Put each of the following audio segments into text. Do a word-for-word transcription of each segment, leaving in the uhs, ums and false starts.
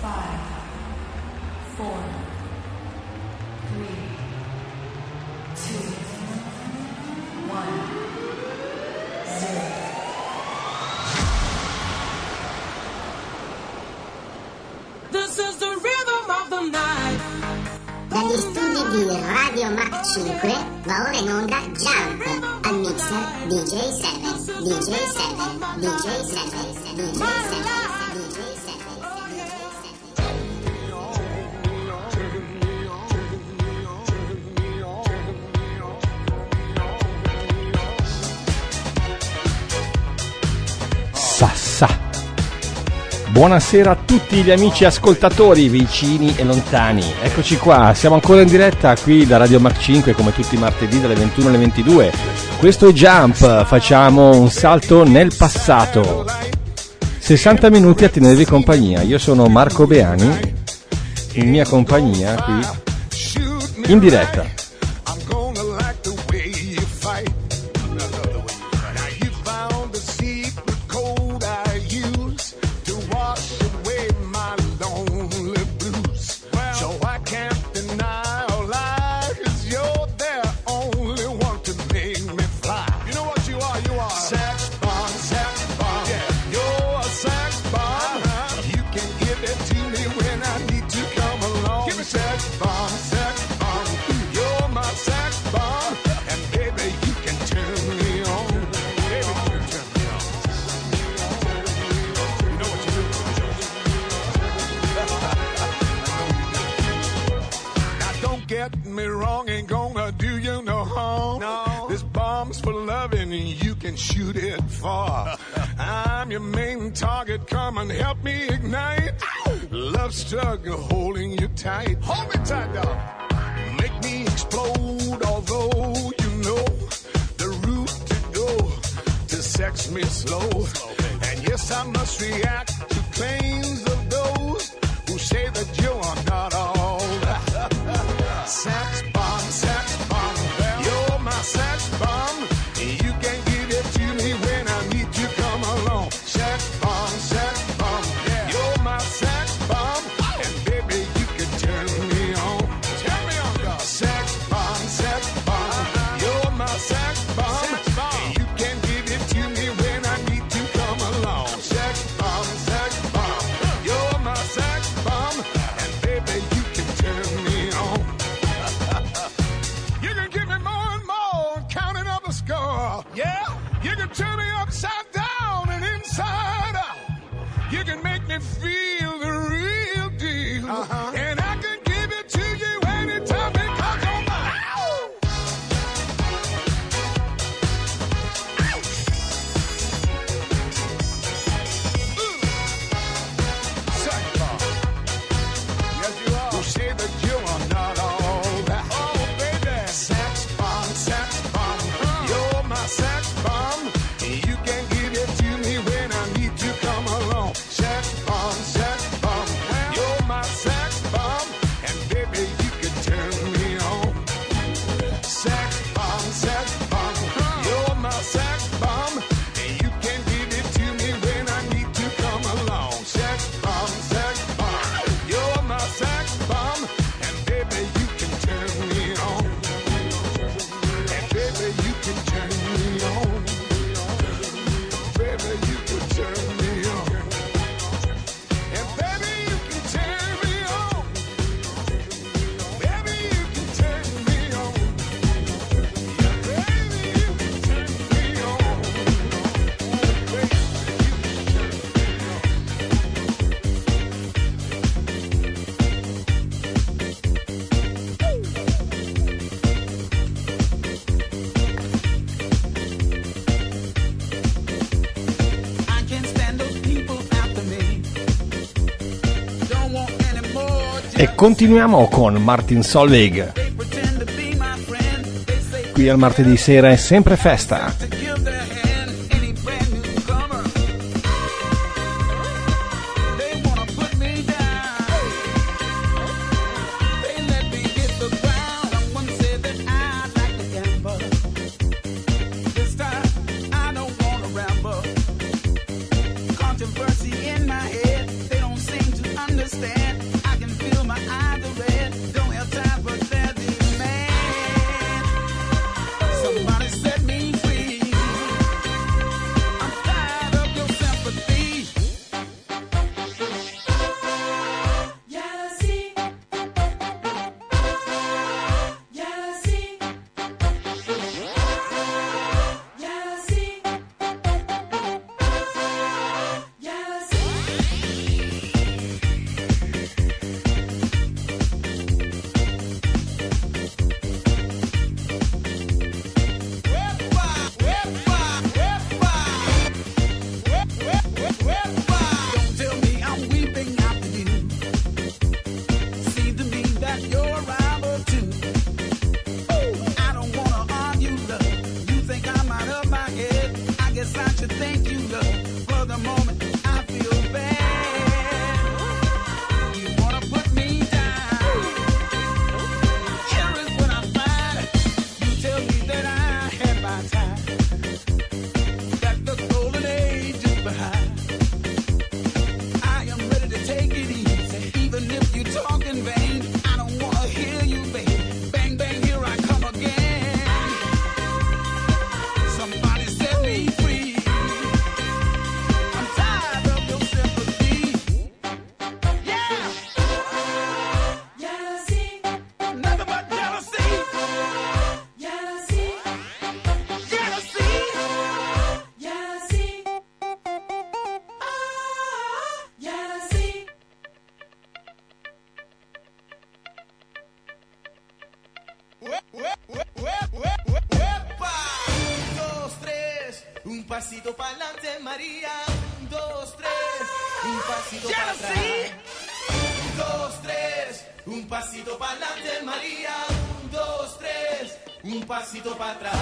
five, four, three, two, one, zero. This is the rhythm of the night. Dagli studi di Radio Mach cinque va ora in onda Jump, al mixer D J Seven, D J Seven, D J Seven, D J Seven. Sassa. Buonasera a tutti gli amici ascoltatori vicini e lontani. Eccoci qua, siamo ancora in diretta qui da Radio Mach cinque come tutti i martedì dalle ventuno alle ventidue. Questo è Jump, facciamo un salto nel passato. sessanta minuti a tenervi compagnia. Io sono Marco Beani, in mia compagnia qui in diretta. Shoot it far. I'm your main target. Come and help me ignite. Love struggle holding you tight. Hold me tight, dog. Make me explode. Although you know the route to go to sex me slow. And yes, I must react to claims of those who say that you are not all that. Sex bomb, sex bomb. You're my sex bomb. You can give it to me when I need to come along. Sex bomb, sex bomb, yeah. You're my sex bomb, and baby you can turn me on. Turn me on, dog. Sex bomb, sex bomb, you're my sex bomb, and you can give it to me when I need to come along. Sex bomb, sex bomb, you're my sex bomb, and baby you can turn me on. You can give me more and more, counting up the score. Yeah, you can turn me upside down and inside out. You can make me feel the real deal. Uh-huh. And I can give it to you anytime because you're mine. Sex bomb. Yes, you are. Who say that you are not all that. Oh, baby. Sex bomb, sex bomb. You're my sex bomb. You can give it to me when I need to come along. Sex bomb, sex bomb. You're my sex bomb, and baby you can turn me on. Sex bomb, sex bomb. You're my sex bomb, and you can give it to me when I need to come along. Sex bomb, sex bomb. You're my sex bomb, and baby you can turn me on. And baby you can turn me on. Baby, you can turn me on. And baby, you can turn me on. Baby, you can turn me on. Baby, you can turn me on. Baby, I can't stand those people after me. Don't want any more. E continuiamo con Martin Solveig. They pretend to be my friend. They say Qui al martedì sera è sempre festa. to give their hand any brand newcomer. They wanna put me down. They let me hit the ground. Someone said that I'd like to gamble. This time I don't wanna ramble. Controversy in my head. They don't seem to understand. understand. I can feel my eyes are red. Don't have time for that demand. Somebody set me free. I'm tired of your sympathy. Jealousy. Jealousy. Jealousy. Don't tell me I'm weeping after you. Seems to me that you're a rival too. I don't wanna argue, love. You think I'm out of my head? I guess I should thank you, love. For the moment, I feel bad. You wanna put me down? Here is what I find. You tell me that I had my time, that the golden age is behind. I am ready to take it easy, even if you talk in vain. I don't wanna hear you, babe. Bang, bang, here I come again. Somebody set me free. I'm tired of your sympathy. Yeah, Jealousy. nothing but jealousy. Jealousy. Jealousy. Jealousy. Ah, jealousy. Un, dos, tres, un pasito para adelante, María. Un, dos, tres, un pasito para atrás. Un, dos, tres, un pasito para adelante, María. Un, dos, tres, un pasito para atrás.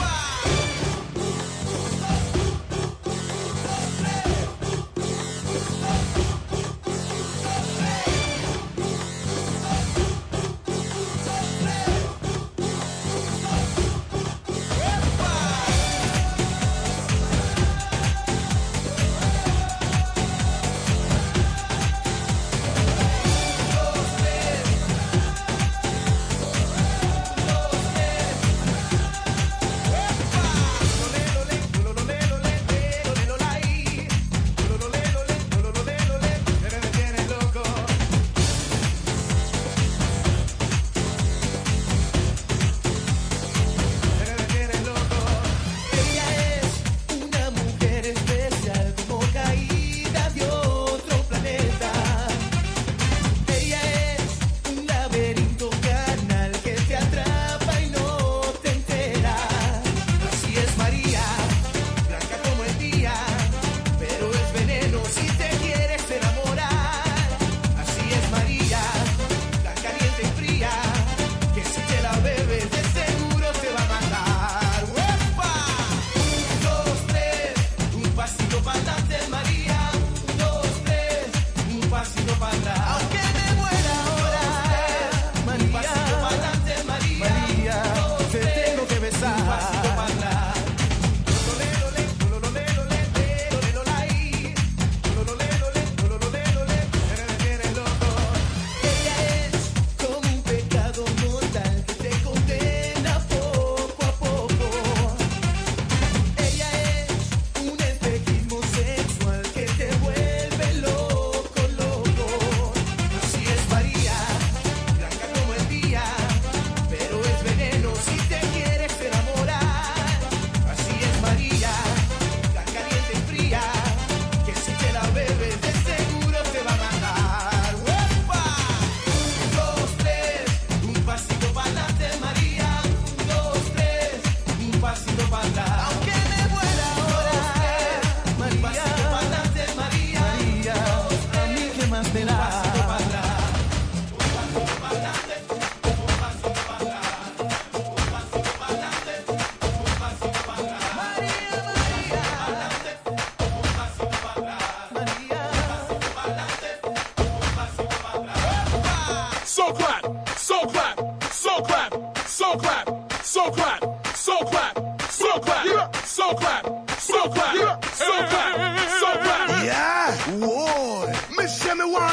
so clap, so clap, so clap, so clap, yeah. so clap, so clap, yeah. so clap, so clap. Yeah, whoa. Miss Shimmy want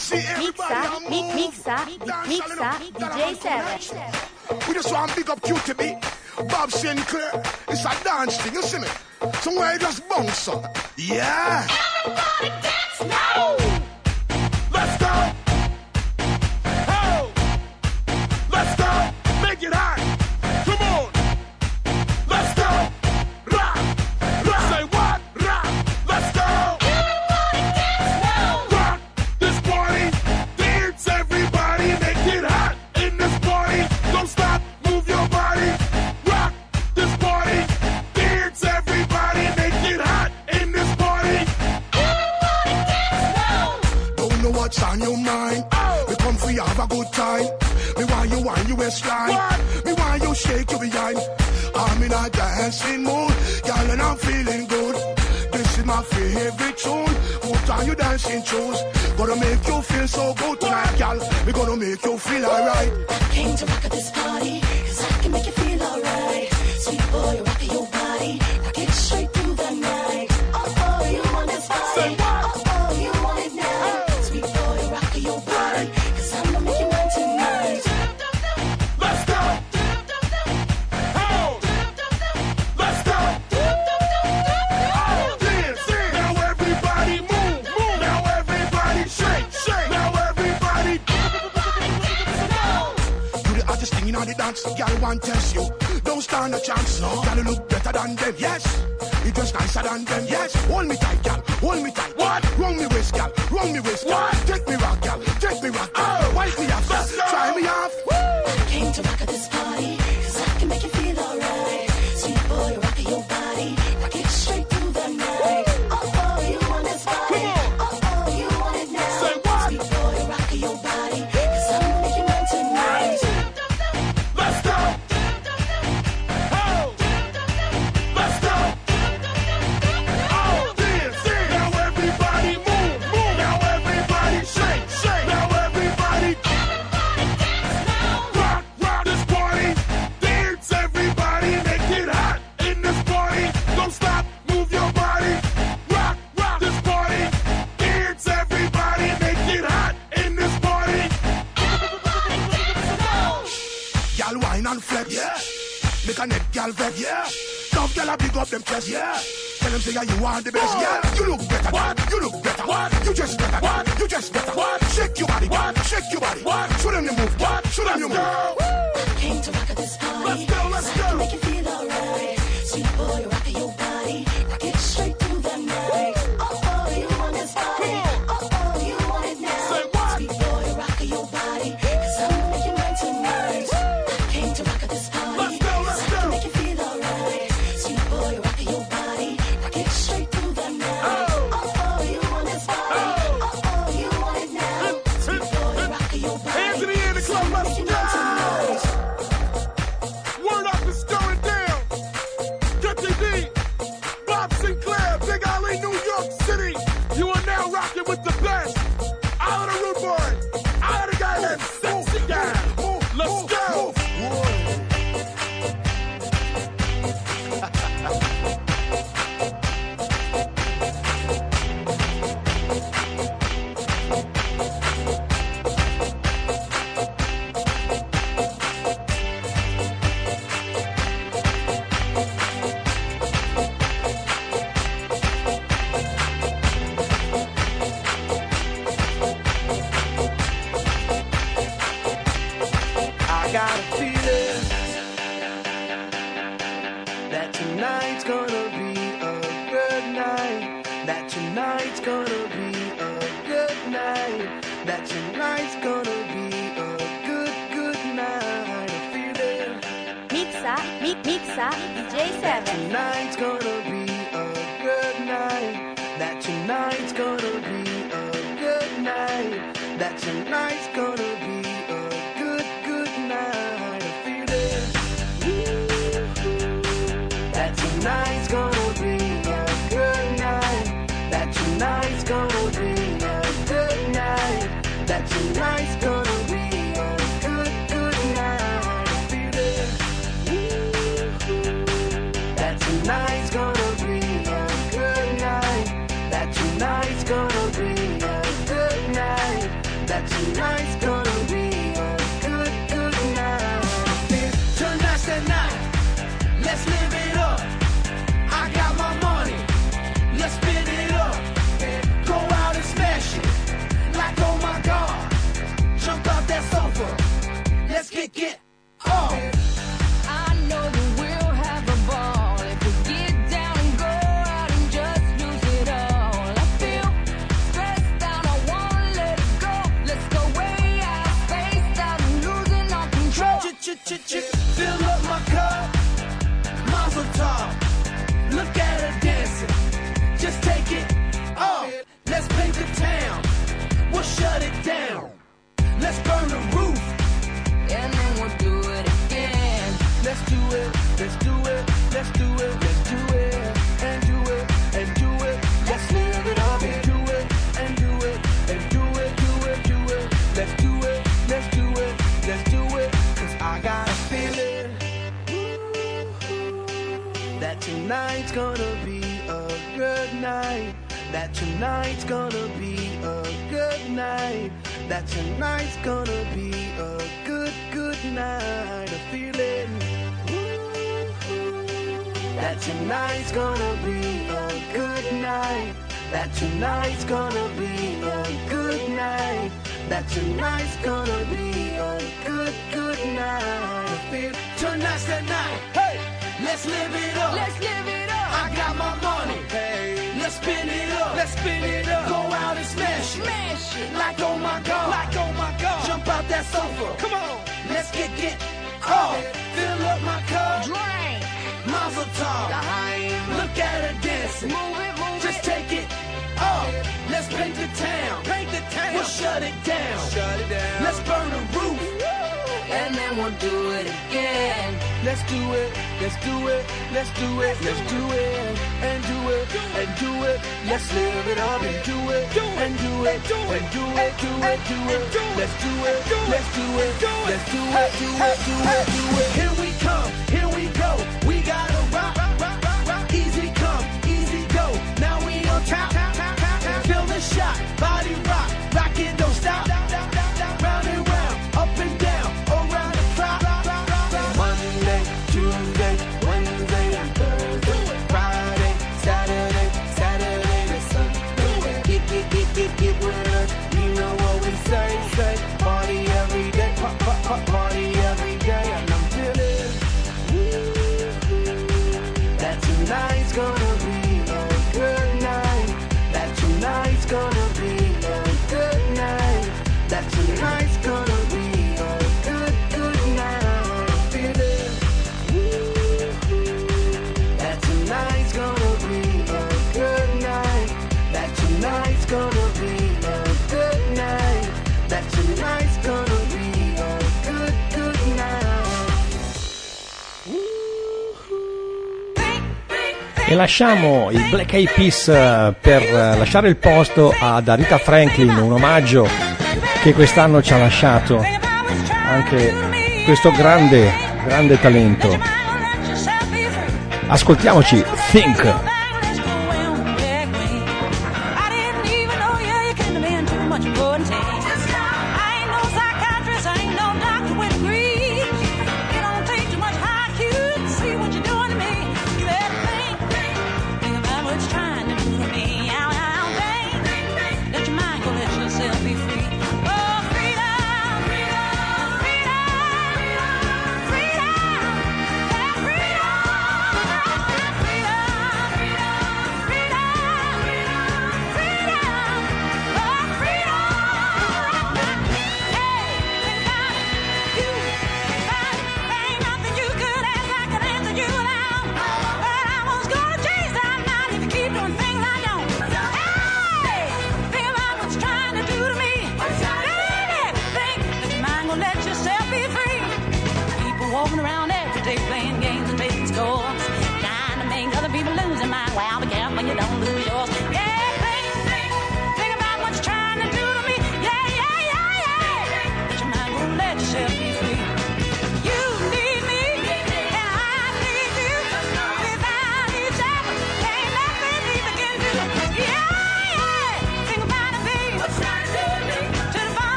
see everybody Mixa, and mi- move. mixa, Dance mixa, a little. D J Seven. We just want to big up Q T B, Bob Sinclair. It's a dance thing, you see me? Somewhere you just bounce up. Yeah. Everybody dance now. Let's go. Oh. Let's go. Make it hot. Come on. Let's go. Rock. Rock. Say what? Rock. Let's go. Everybody dance now. Rock this party. Dance everybody. Make it hot in this party. Don't stop. Move your body. Rock this party. Dance everybody. Make it hot in this party. Everybody dance now. Don't know what's on your mind. We come for you have a good time. Me want you wind your waistline. Me want you shake your behind. I'm in a dancing mood, girl, and I'm feeling good. This is my favorite tune. Put on your dancing shoes. Gonna make you feel so good tonight, girl. We gonna make you feel alright. Came to rock at this party, cause I can make you feel alright. Sweet boy, you're rocking your body, rock it straight through the night. Oh, oh, you want this body, oh, oh, you want it now. Sweet boy, you're rocking your body, cause I'm gonna make you mine tonight. Let's go. Oh. Let's go. Oh, dance. Now everybody move, move. Now everybody shake, shake. Now everybody. You the hottest thing in all the dance. Girl want test you. Don't stand a chance. No. Girl you look better than them. Yes. You just nicer than them. Yes. Hold me tight, girl. Hold me tight. What? Run me waist, girl. Run me waist, girl. Take me rock, girl. Take me rock. Oh. Wipe me off, girl. Try me off. Came to rock at this party, cause I can make you feel alright. Sweet boy, you're rocking your body, rock it straight through the night. Oh, oh, you want this body, oh, oh, you want it now. Say what? Sweet boy, you're rocking your body, cause I'm gonna make you mine tonight. Let's go. Oh. Let's go. Oh, dance. Now everybody move, move. Now everybody shake, shake. Now everybody rock, rock this party. Dance everybody, make it hot in this party. Don't stop, move your body. Rock, rock this party. Dance everybody, make it hot in this party. Y'all wine and flex. Yeah. Make a neck gal vex. Yeah. Tough gal a big up them chest. Yeah. Tell them say yeah, you are the best. Yeah. You look better. What? You look better. What? You just better. What? You just better. What? Shake your body. What? Shake your body. What? Show them you move. What? Show them you move. Came to rock at this party, Let's go, let's cause I can go. make you feel alright. Sweet boy, you're rocking your body, rock it straight through the night. Oh, oh, you want this body, oh, oh, you want it now. Say what? Sweet boy, you're rocking your body, cause I'm gonna make you mine tonight. Came to rock at this party, Let's go, let's cause I can go. make you feel alright. Sweet boy, you're rocking your body, rock it straight through the night. Oh. Oh, oh, you want this body, Oh. oh, oh, you want it now. Sweet boy, you're rocking your body, Hands in the air in the club, cause I'm gonna let's make you mine go. tonight. Word up is going down. Get the D. Bob Sinclair, Big Alley, New York City. You are now rocking with the best. Out of the root boy. Out of the guy that's sexy guy. Let's go. I got a feeling that tonight's gonna be a good night. That tonight's gonna be a good night. That tonight's gonna be a good, good night. A feeling Mixa, mi- mixa, D J Seven. tonight's gonna be a good night. That tonight's gonna be a good night. That tonight's gonna be a good, good night. I feel it. That tonight's gonna be a good night. That tonight's gonna be a good night. That tonight's gonna be a good, good night. I feel it. That tonight's gonna be a good night. That tonight's gonna be a good night. that tonight's gonna be a good, good night. Tonight's the night, let's live it up. I got my money, let's spin it up. Go out and smash it, like oh my God. Jump out that sofa, let's get, get off. I know that we'll have a ball if we get down and go out and just lose it all. I feel stressed out, I wanna let it go. Let's go way out, spaced out and losing all control. Ch-ch-ch-ch, fill up my cup, Mazel tov. Look at her dancing, just take it off. Let's paint the town, we'll shut it down. Let's burn the roof, And then we'll do it again. let's do it, let's do it, let's do it, let's do it, and do it, and do it. Let's live it up and do it, and do it, and do it, do it, do it. Let's do it, let's do it, let's do it. Cause I got a feeling that tonight's gonna be a good night. That tonight's gonna be a good night. That tonight's gonna be a good, good night. A feeling that tonight's gonna be a good night. That tonight's gonna be a good night. That tonight's gonna be a good, good night. A feel tonight's the night. Hey, let's live it up. Let's live it up. I got my money. Hey, let's spin it up. Let's spin it up. Go out and smash it. Smash it. Like oh my God. Like oh my God. Jump out that sofa. Come on. Let's get get off. Fill up my cup. Drink. Mazel tov. Look at her dancing. Move it, move Just it. take it off. Let's paint the town. Paint the town. We'll shut it down. Shut it down. Let's burn the roof. And then we'll do it again. Let's do it, let's do it, let's do it, let's do it, and do it, and do it. Let's live it up and do it, and do it, and do it, do it, do it. Let's do it, let's do it, let's do it, do it, do it, do it. Here we come, here we go. We gotta rock, rock, rock, rock. Easy come, easy go. Now we on top, feel the shot, body rock, rock it, don't stop. Round and round, up and down, around the clock. Monday, Tuesday, Wednesday, and Thursday, Friday, Saturday, Saturday to Sunday. Get, get, get, get, get with us. You know what we say, say. Party every day, pop, pop, pop, party every day. And I'm feeling that tonight's gonna be a good night. That tonight's gonna be a good night. That tonight's gonna be a good, good night. Feeling that tonight's gonna be a good night. That tonight's gonna be a good night. That tonight's gonna be a good, good night. E lasciamo i Black Eyed Peas eh, per eh, lasciare il posto ad Aretha Franklin, un omaggio che quest'anno ci ha lasciato anche questo grande, grande talento. Ascoltiamoci Think. Trying to do to me.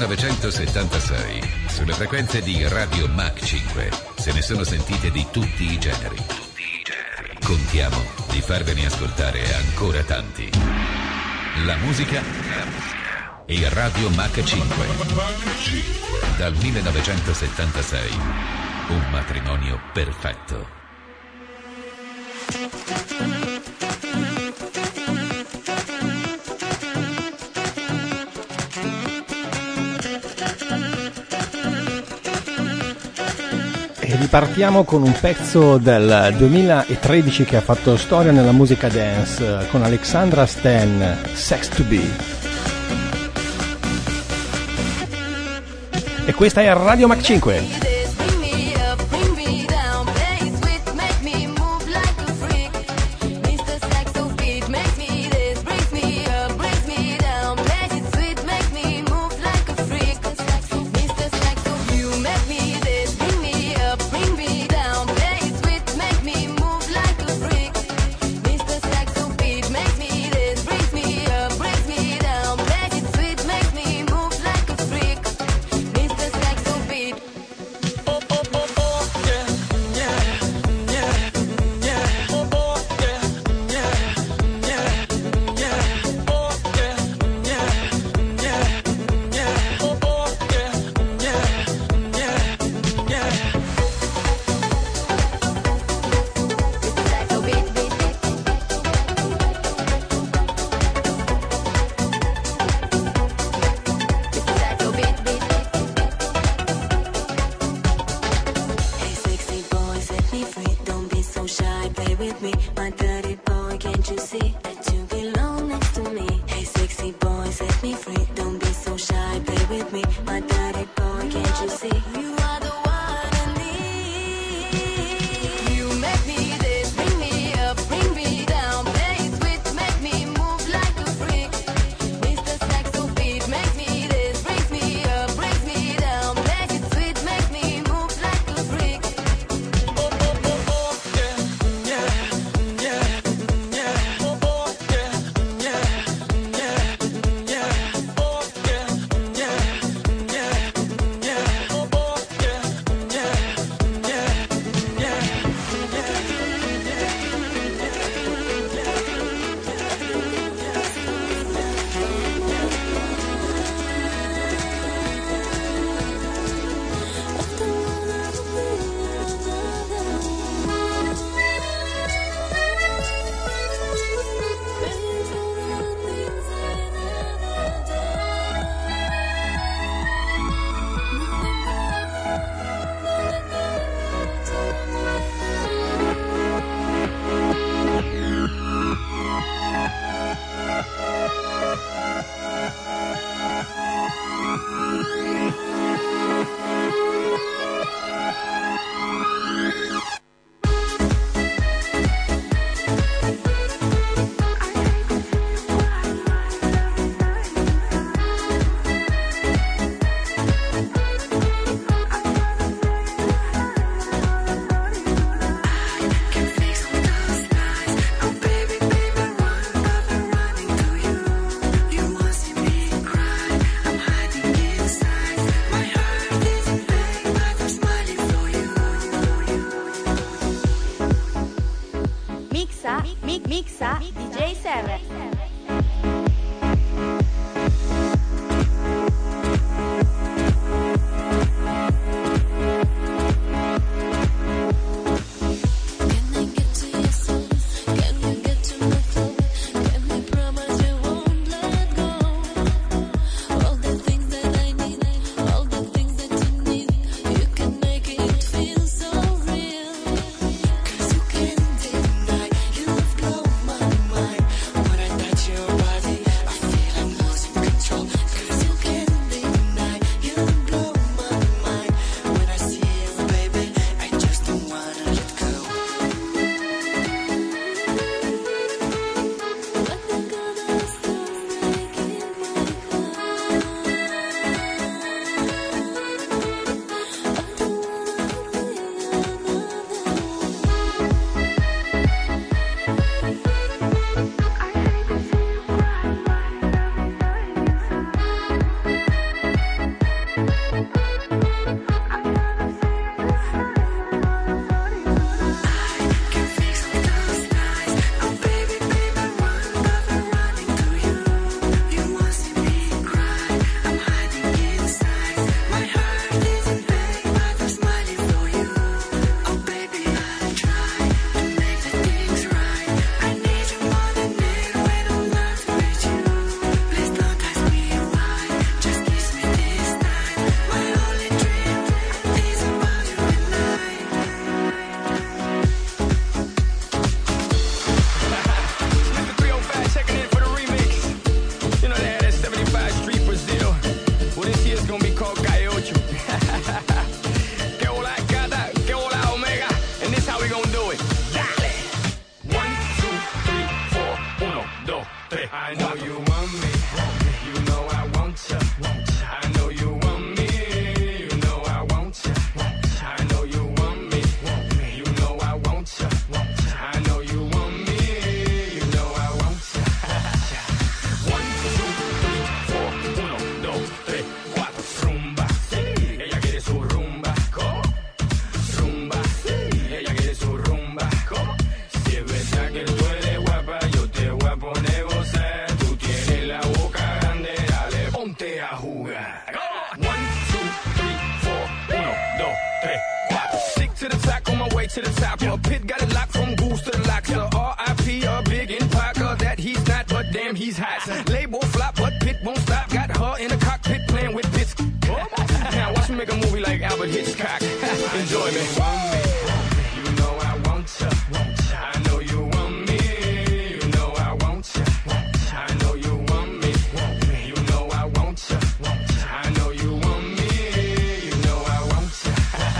millenovecentosettantasei, sulle frequenze di Radio Mach cinque, se ne sono sentite di tutti i generi. Contiamo di farvene ascoltare ancora tanti. La musica e Radio Mach cinque. Dal millenovecentosettantasei, un matrimonio perfetto. E ripartiamo con un pezzo del duemilatredici che ha fatto storia nella musica dance, con Alexandra Stan, Sex to Be. E questa è Radio Mach cinque. Mixa D J Seven. My tres, cuatro. Stick to the track on my way to the top. A pit got it locked from goose to the locks. So R I P a big in Parker that he's not, but damn he's hot. Label flop, but Pit won't stop. Got her in the cockpit playing with bits. Now watch me make a movie like Albert Hitchcock. Enjoy me. You know I want ya. I know you want me. You know I want ya. I know you want me. You know I want ya. I know you want me. You know I want ya.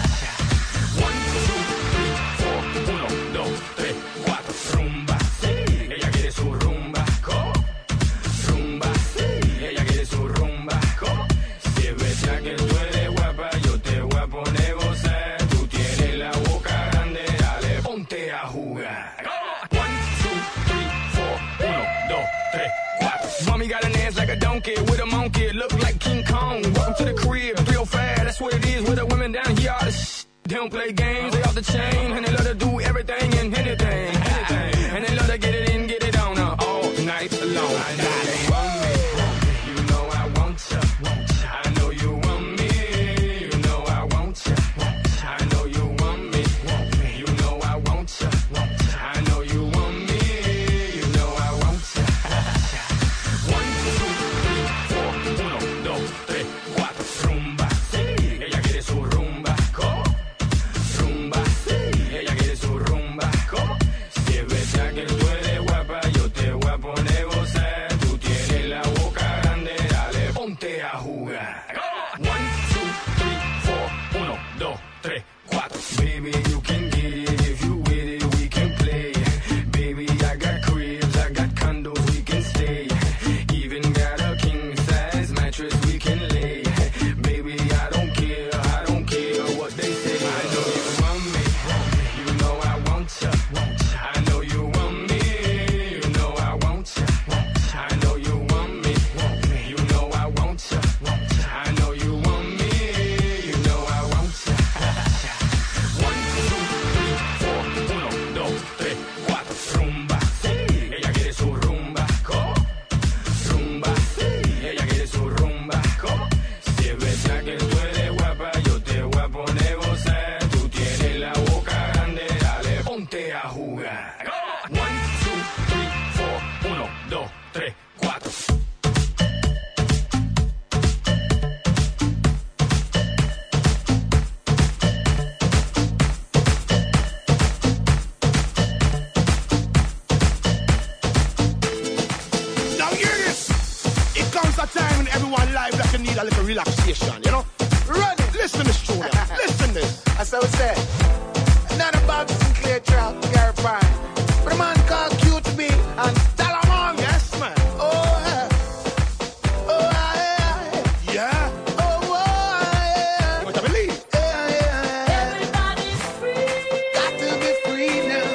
One, two, three, four. Uno, dos, tres, cuatro. Rumba, sí. Ella quiere su rumba. ¿Cómo? Rumba, sí. Ella quiere su rumba. ¿Cómo? Si es verdad que tú eres guapa, yo te voy a poner gozar. Tú tienes la boca grande, dale, ponte a jugar. One, two, three, four. Uno, dos, tres, cuatro. Mommy got an ass like a donkey with a monkey. Look like King Kong. Welcome to the crib, three oh five. That's what it is with the women down here. All the sh- They don't play games, they off the chain. And they love to do everything and anything. anything. And they love to get it in, get it on uh, all night long. I know you want me. You know I want ya. I know you want me. You know I want ya. I know you want me. You know I want ya. I know you want me. You know I want ya. One, two, three, four. Uno, dos, tres, cuatro. Rumba, sí. Ella quiere su rumba. ¿Cómo? Rumba, sí. Ella quiere su rumba. ¿Cómo? Si es verdad que tú eres guapa, yo te voy a poner gozar. Tú tienes la boca grande, dale, ponte a jugar. One, two, three, four. Uno, dos, tres, cuatro. Baby, you can get it if you with it, we can play. Baby, I got cribs, I got condos, we can stay. Even got a king size mattress we can lay. Baby, I don't care, I don't care what they say. I know you want me, you know I want ya. I know you want me, you know I want ya. I know you want me, you know I want ya. I know you want me, you know I want ya. One, two, three, four. Uno, dos, tres, cuatro. Rumba, sí. Ella quiere su rumba. ¿Cómo? Rumba, sí. Ella quiere su rumba. ¿Cómo? Si es verdad que tú eres guapa, yo te voy a poner gozar. Tú tienes la boca grande, dale, ponte a jugar. One, two, three, four. Uno, dos, tres, cuatro. Now hear this. It comes a time in everyone's life that you need a little relaxation, you know? Run it. Listen, Miss Junior. Listen this. That's how it's said. Not about Sinclair track, Gary Prime. But a man called Q to be and Talamon. Yes, man. Oh, yeah. Oh, yeah. Yeah. Oh, oh, yeah. You want to believe? Yeah, yeah. Everybody's free. Got to be free now.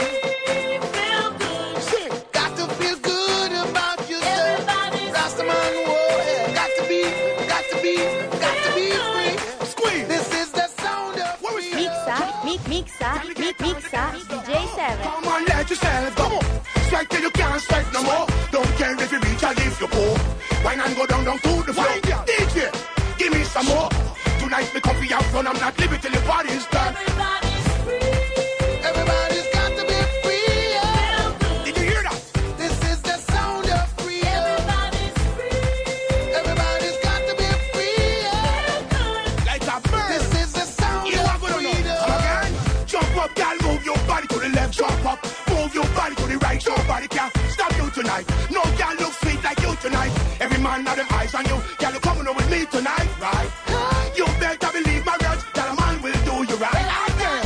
Feel good. Sing. Got to feel good about yourself. Everybody's Rastaman, whoa, yeah. Got to be, got to be, got to be free. Squeeze. This is the sound of What was freedom. Mixa, mi, mixa, mi, mixa, D J seven. Come on, let yourself go. Strike till you can't strike no more. Don't care if you reach or if you poor. Wine and go down, down to the floor. D J, give me some more. Tonight me come for your fun. I'm not leaving till the party's done. Everybody's free. Everybody's got to be free. Yeah. Did you hear that? This is the sound of freedom. Everybody's free. Everybody's got to be free. Yeah. Like a bird. This is the sound You of are gonna know. freedom. Come again. Jump up, girl, move your body to the left. Jump up, move your body to the right. Nobody can stop you tonight. No girl look sweet like you tonight. Every man have them eyes on you. Girl, you coming over with me tonight, right? You better believe my words that a man will do you right. Again.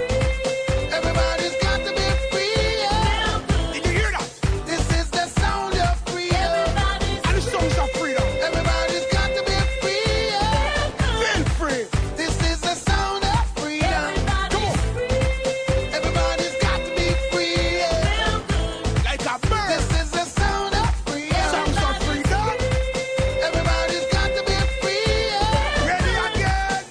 Everybody's got to be free. Yeah. Did you hear that? This is the sound of freedom. And the songs of freedom. Everybody's got to be free. Yeah. Feel free. This is the sound of freedom. Come on. Everybody's got to be free. Yeah. Like a bird. This is the sound of freedom. Songs of freedom. Everybody's got to be free. Yeah. Ready again.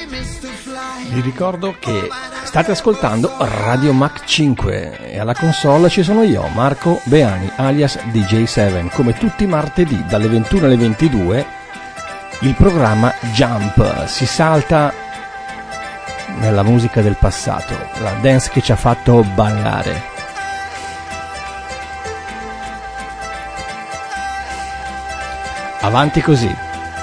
Vi ricordo che state ascoltando Radio Mach cinque e alla console ci sono io, Marco Beani, alias D J sette. Come tutti i martedì dalle ventuno alle ventidue il programma Jump si salta nella musica del passato, la dance che ci ha fatto ballare. Avanti così.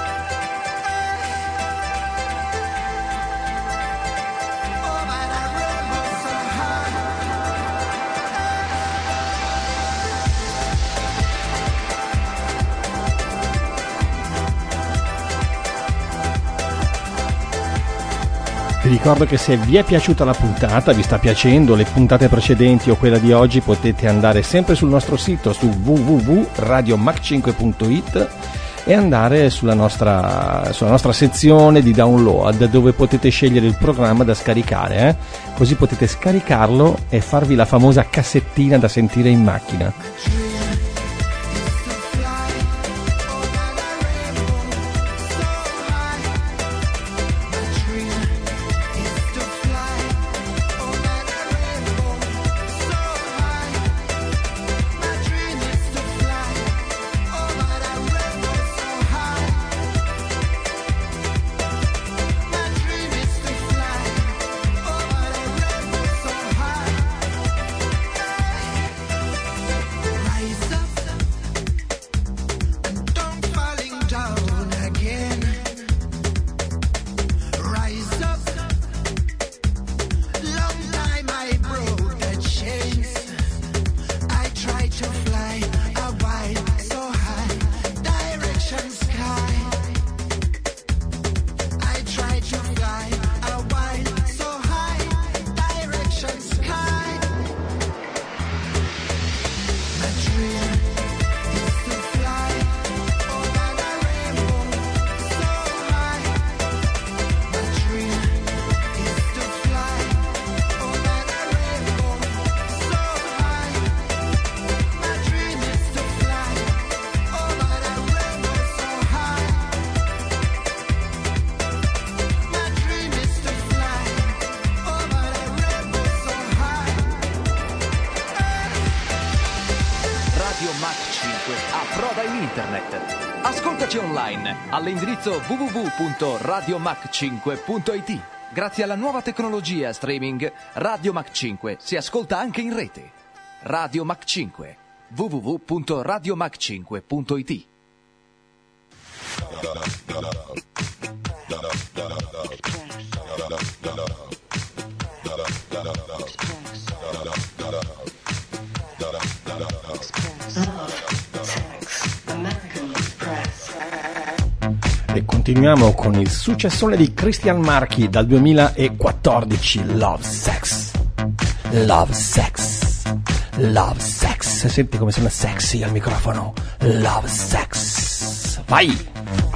Vi ricordo che se vi è piaciuta la puntata, vi sta piacendo le puntate precedenti o quella di oggi, potete andare sempre sul nostro sito su w w w punto radio mach cinque punto i t e andare sulla nostra, sulla nostra sezione di download, dove potete scegliere il programma da scaricare, eh? Così potete scaricarlo e farvi la famosa cassettina da sentire in macchina. All'indirizzo w w w punto radio mach cinque punto i t. Grazie alla nuova tecnologia streaming, Radio Mach cinque si ascolta anche in rete. Radio Mach cinque, w w w punto radio mach cinque punto i t. E continuiamo con il successone di Christian Marchi dal duemilaquattordici, Love Sex. Love Sex. Love Sex. Senti come suona sexy al microfono. Love Sex. Vai!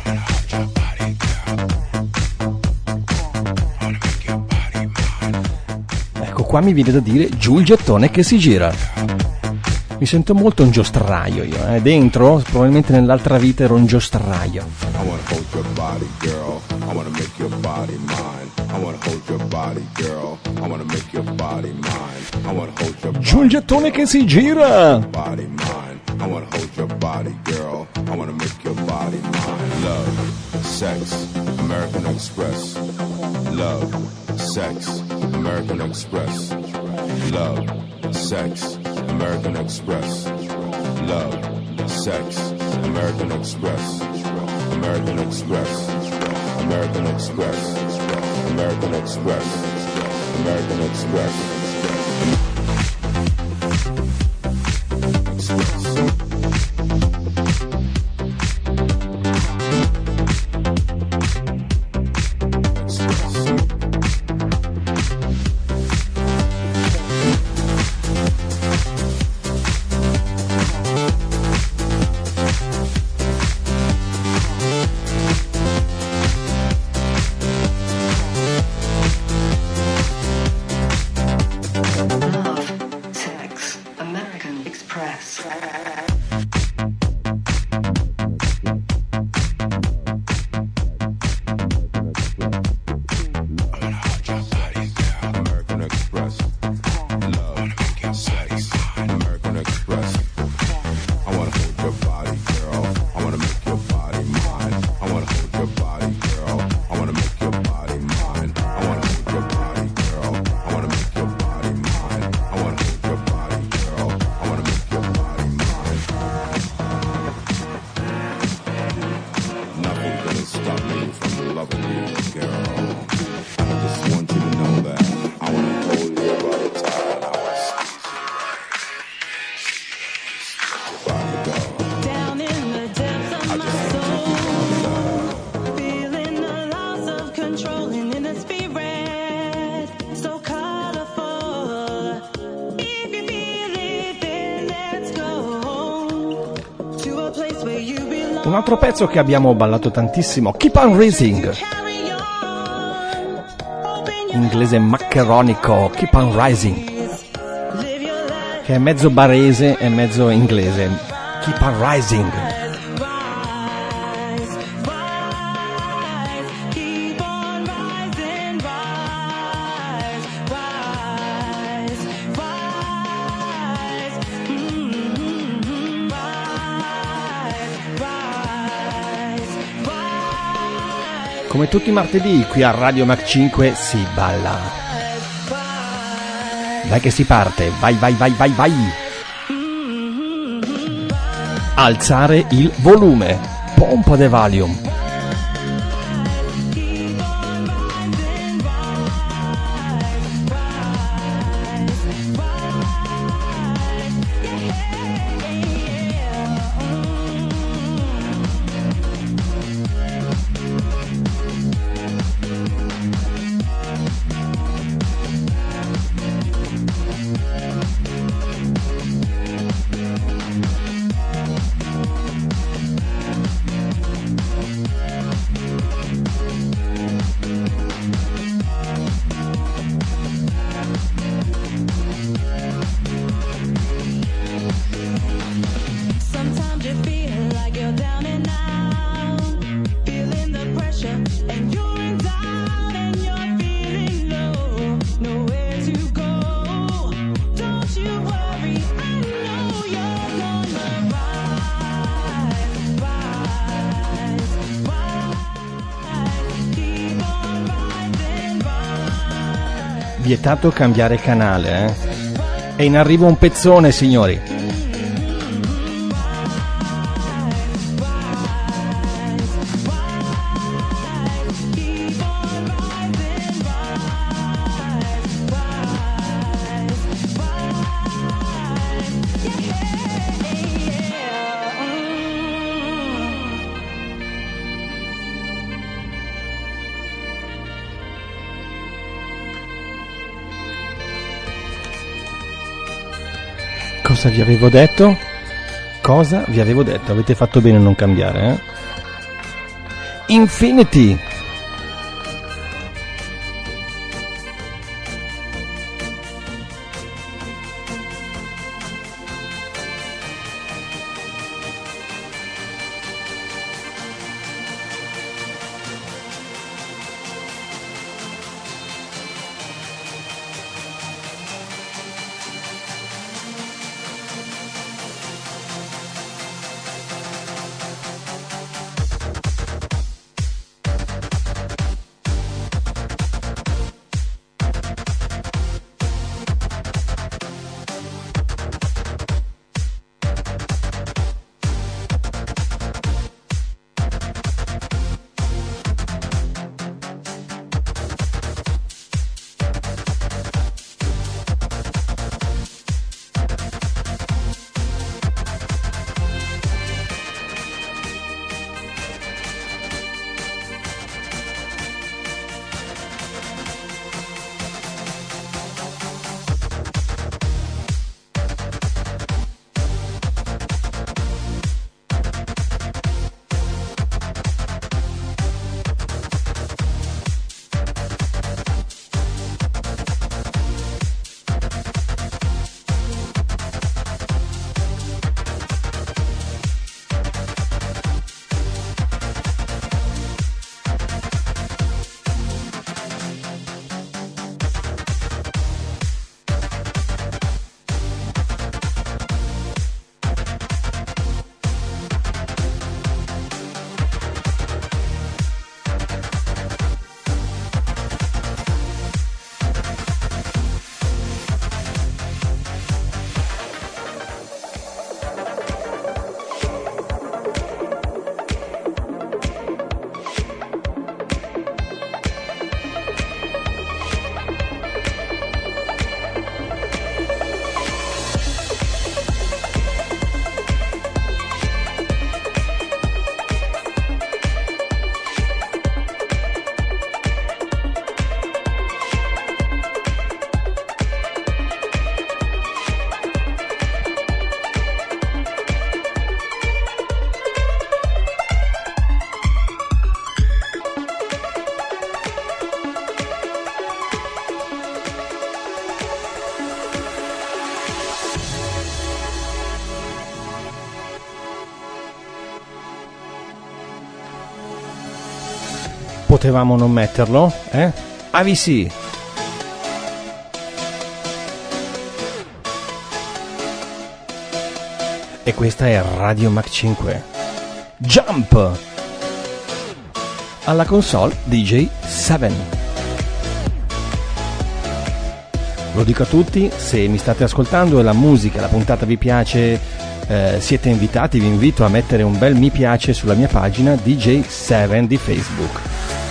Ecco qua mi viene da dire giù il gettone che si gira. Mi sento molto un giostraio io, eh. Dentro, probabilmente nell'altra vita ero un giostraio. I wanna hold your body, girl. I wanna make your body mine. I wanna hold your body, girl. I wanna make your body mine. I wanna hold your Giù il gettone che si gira. body mine. I wanna hold your body, girl. I wanna make your body mine. Love, sex, American Express. Love, sex, American Express. Love, sex, American Express. Love, sex, American Express. American Express. American Express. American Express. American Express. Love. Un altro pezzo che abbiamo ballato tantissimo, Keep on Rising. In inglese maccheronico, Keep on Rising. Che è mezzo barese e mezzo inglese. Keep on Rising. Come tutti i martedì qui a Radio Mac cinque si balla. Dai che si parte, vai vai vai vai vai. Alzare il volume, pompa the volume. Vietato cambiare canale, eh? È in arrivo un pezzone, signori. Cosa vi avevo detto? Cosa vi avevo detto? Avete fatto bene a non cambiare, eh? Infinity! potevamo non metterlo, eh? A V C. E questa è Radio Mac cinque. Jump! Alla console D J Seven. Lo dico a tutti, se mi state ascoltando e la musica, la puntata vi piace, eh, siete invitati, vi invito a mettere un bel mi piace sulla mia pagina D J Seven di Facebook.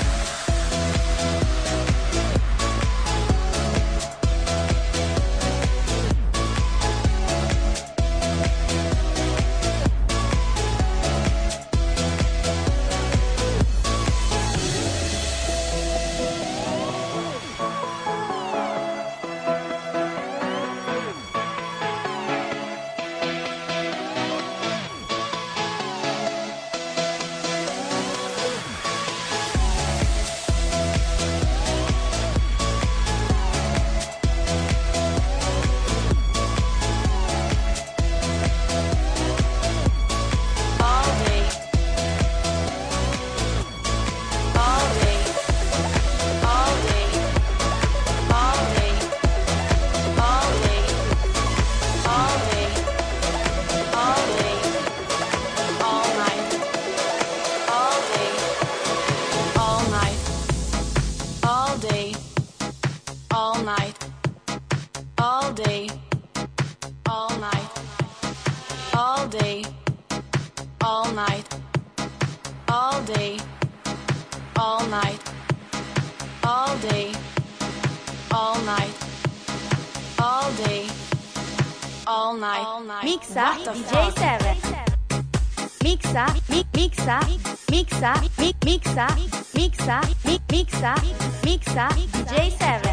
Mixa D J Seven. Mixa, mi, mixa, mixa, mi, mixa, mixa, mi, mixa, mixa D J Seven.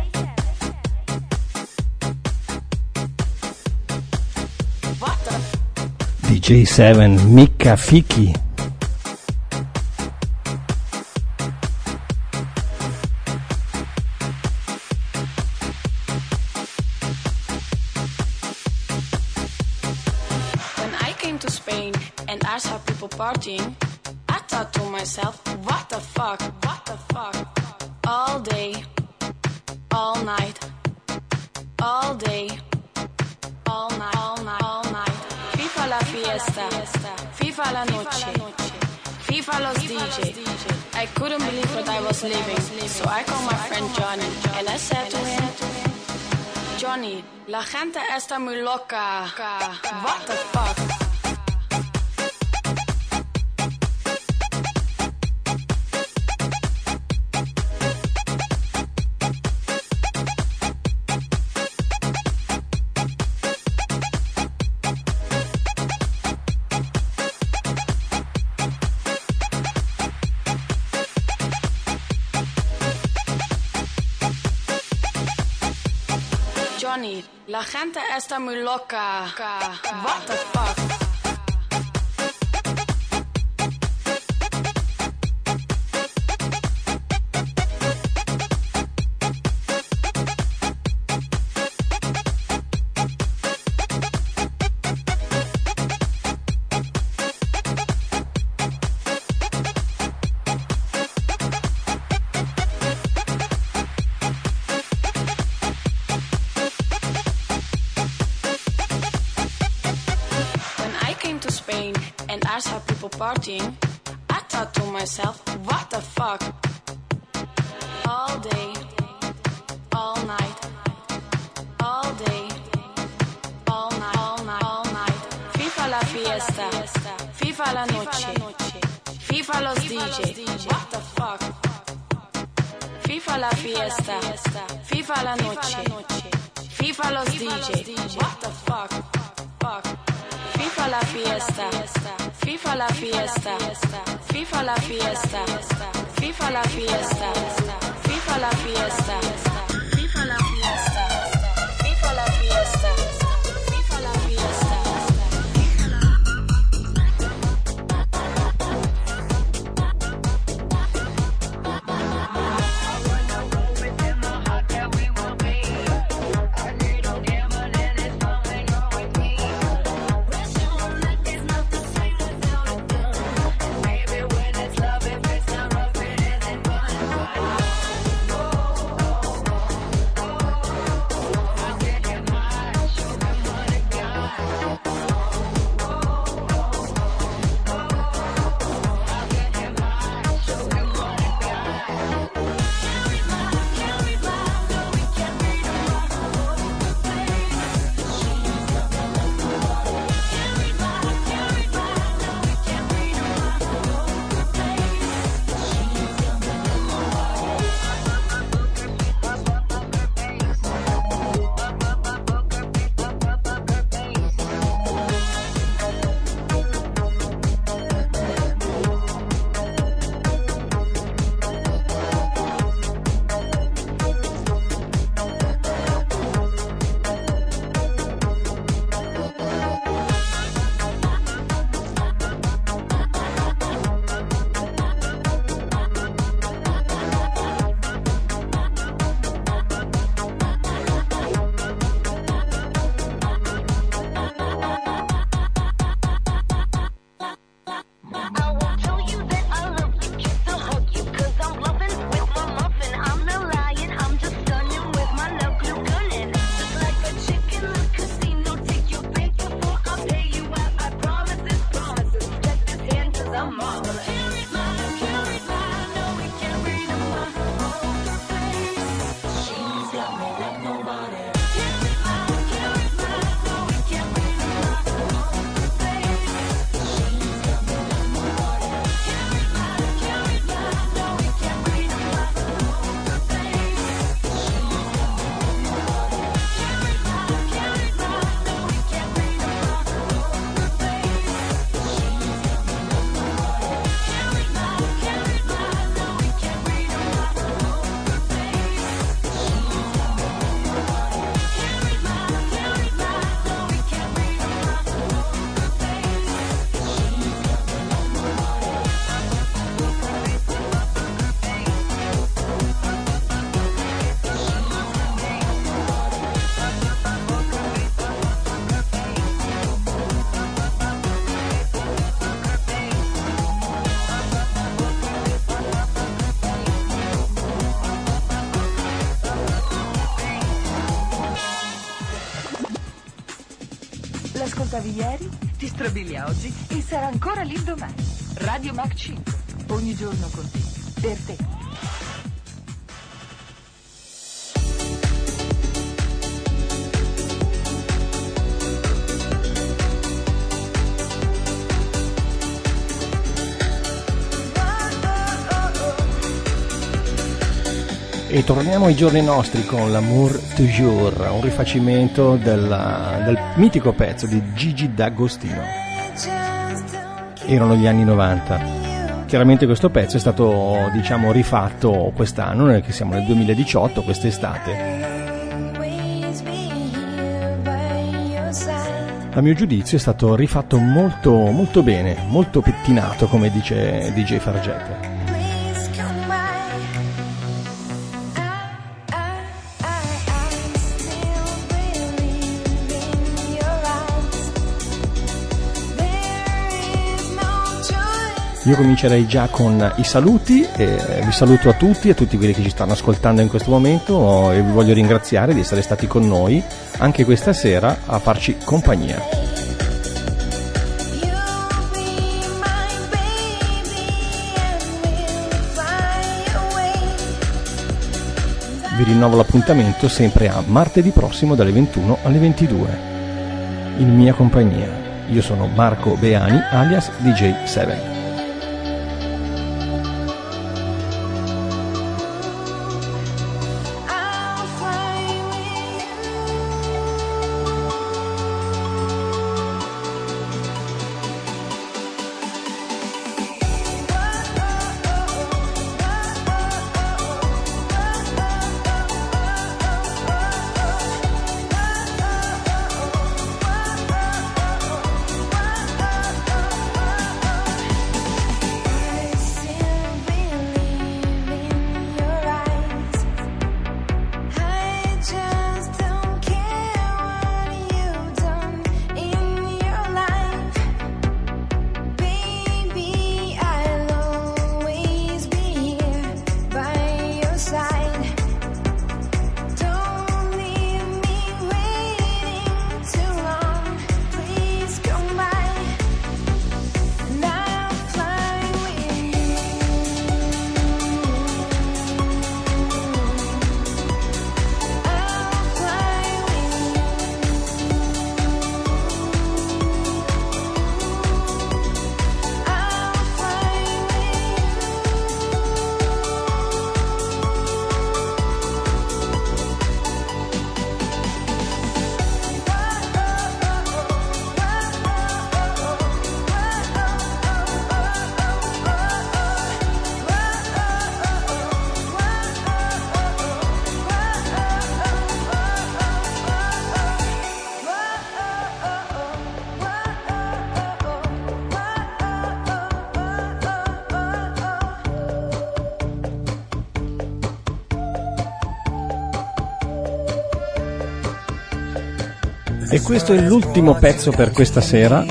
D J Seven, Micca Fichi. Partying, I thought to myself, what the fuck, what the fuck, all day, all night, all day, all night, all night, all night, FIFA la fiesta, FIFA la noche, FIFA los D J. I couldn't believe what I was living, so I called my friend Johnny, and I said to him, Johnny, la gente está muy loca, what the fuck. Johnny, la gente está muy loca. What the fuck? Partying, I thought to myself, what the fuck? All day, all night, all day, all night, all night, all night. FIFA la fiesta, FIFA la noche, FIFA los D J. What the fuck? FIFA la fiesta, FIFA la noche, FIFA los D J. What the fuck? Fuck. FIFA la fiesta, FIFA la fiesta, FIFA la fiesta, FIFA la fiesta, FIFA la fiesta, FIFA la fiesta, FIFA la fiesta, FIFA la fiesta. Baby, when it's love, if it's not rough, it isn't L'ascoltavi ieri, ti strabilia oggi e sarà ancora lì domani. Radio Mac cinque, ogni giorno con te, per te. E torniamo ai giorni nostri con l'Amour Toujours, un rifacimento della, del mitico pezzo di Gigi D'Agostino. Erano gli anni novanta. Chiaramente questo pezzo è stato, diciamo, rifatto quest'anno, nel che siamo nel duemiladiciotto, quest'estate. A mio giudizio è stato rifatto molto, molto bene, molto pettinato, come dice D J Fargetta. Io comincerei già con i saluti, e vi saluto a tutti, a tutti quelli che ci stanno ascoltando in questo momento, e vi voglio ringraziare di essere stati con noi anche questa sera a farci compagnia. Vi rinnovo l'appuntamento sempre a martedì prossimo dalle ventuno alle ventidue, in mia compagnia. Io sono Marco Beani alias D J sette. E questo è l'ultimo pezzo per questa sera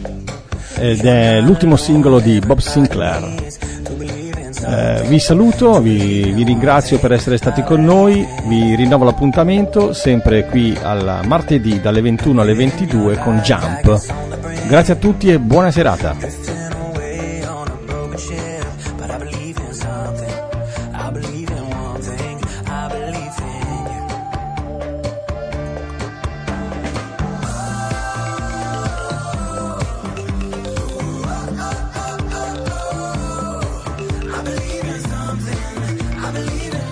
ed è l'ultimo singolo di Bob Sinclair. Eh, vi saluto, vi, vi ringrazio per essere stati con noi, vi rinnovo l'appuntamento sempre qui al martedì dalle ventuno alle ventidue con Jump. Grazie a tutti e buona serata. I believe in